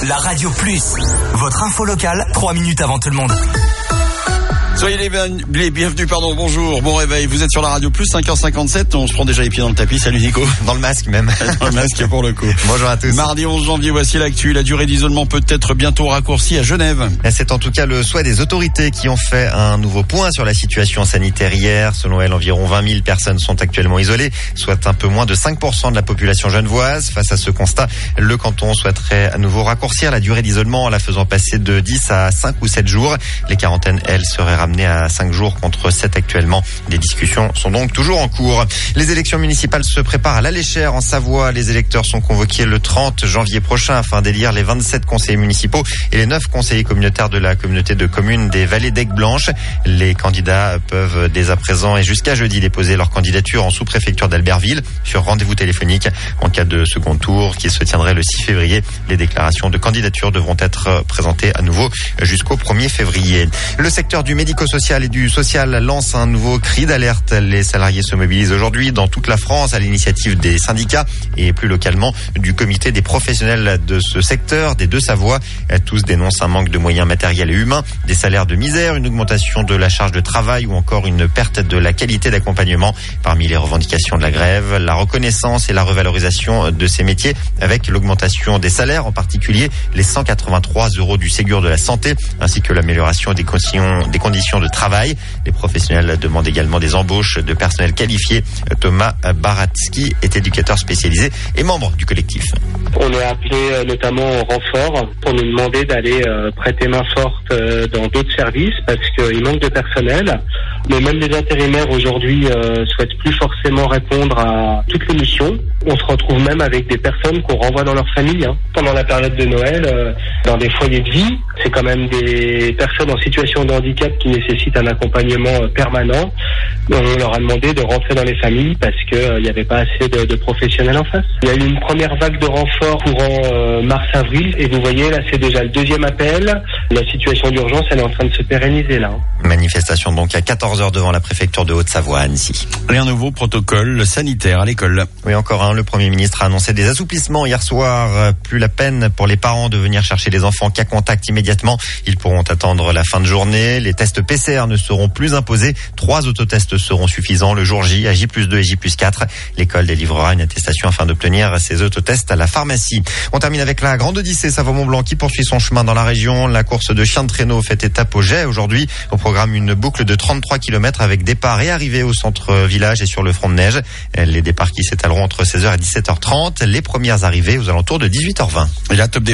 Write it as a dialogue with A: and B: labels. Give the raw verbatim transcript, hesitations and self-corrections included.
A: La Radio Plus, votre info locale, trois minutes avant tout le monde.
B: Soyez les, bien, les bienvenus, pardon, bonjour, bon réveil, vous êtes sur la Radio Plus, cinq heures cinquante-sept, on se prend déjà les pieds dans le tapis, salut Nico.
C: Dans le masque même.
B: Dans le masque pour le coup.
C: Bonjour à tous.
B: Mardi onze janvier, voici l'actu, la durée d'isolement peut être bientôt raccourcie à Genève.
C: C'est en tout cas le souhait des autorités qui ont fait un nouveau point sur la situation sanitaire hier. Selon elles, environ vingt mille personnes sont actuellement isolées, soit un peu moins de cinq pour cent de la population genevoise. Face à ce constat, le canton souhaiterait à nouveau raccourcir la durée d'isolement en la faisant passer de dix à cinq ou sept jours. Les quarantaines, elles, seraient ramenées à cinq jours contre sept actuellement. Des discussions sont donc toujours en cours. Les élections municipales se préparent à l'Alléchère en Savoie. Les électeurs sont convoqués le trente janvier prochain afin d'élire les vingt-sept conseillers municipaux et les neuf conseillers communautaires de la communauté de communes des Vallées d'Aigues-Blanches. Les candidats peuvent dès à présent et jusqu'à jeudi déposer leur candidature en sous-préfecture d'Albertville sur rendez-vous téléphonique. En cas de second tour qui se tiendrait le six février, les déclarations de candidature devront être présentées à nouveau jusqu'au premier février. Le secteur du médico-social et du social lance un nouveau cri d'alerte. Les salariés se mobilisent aujourd'hui dans toute la France à l'initiative des syndicats et plus localement du comité des professionnels de ce secteur des Deux-Savoie. Tous dénoncent un manque de moyens matériels et humains, des salaires de misère, une augmentation de la charge de travail ou encore une perte de la qualité d'accompagnement. Parmi les revendications de la grève, la reconnaissance et la revalorisation de ces métiers avec l'augmentation des salaires, en particulier les cent quatre-vingt-trois euros du Ségur de la santé, ainsi que l'amélioration des conditions, des conditions de travail. Les professionnels demandent également des embauches de personnel qualifié. Thomas Baratsky est éducateur spécialisé et membre du collectif.
D: On est appelé notamment au renfort pour nous demander d'aller prêter main forte dans d'autres services parce qu'il manque de personnel. Mais même les intérimaires aujourd'hui euh, souhaitent plus forcément répondre à toutes les missions. On se retrouve même avec des personnes qu'on renvoie dans leur famille. Hein. Pendant la période de Noël, euh, dans des foyers de vie, c'est quand même des personnes en situation de handicap qui nécessitent un accompagnement euh, permanent. On leur a demandé de rentrer dans les familles parce qu'il euh, n'y avait pas assez de, de professionnels en face. Il y a eu une première vague de renfort courant euh, mars-avril et vous voyez là c'est déjà le deuxième appel. La situation d'urgence elle est en train de se pérenniser là. Hein.
C: Manifestation donc à quatorze heures devant la préfecture de Haute-Savoie à Annecy.
B: Et un nouveau protocole sanitaire à l'école.
C: Oui, encore un. Le Premier ministre a annoncé des assouplissements hier soir. Plus la peine pour les parents de venir chercher les enfants cas contact immédiatement. Ils pourront attendre la fin de journée. Les tests P C R ne seront plus imposés. Trois autotests seront suffisants le jour J, à J plus deux et J plus quatre. L'école délivrera une attestation afin d'obtenir ces autotests à la pharmacie. On termine avec la Grande Odyssée Savoie-Mont-Blanc qui poursuit son chemin dans la région. La course de chiens de traîneau fait étape au Jet aujourd'hui. Au programme, une boucle de trente-trois kilomètres avec départ et arrivée au centre-village et sur le front de neige. Les départs qui s'étaleront entre seize heures et dix-sept heures trente. Les premières arrivées aux alentours de dix-huit heures vingt.
B: Et la top des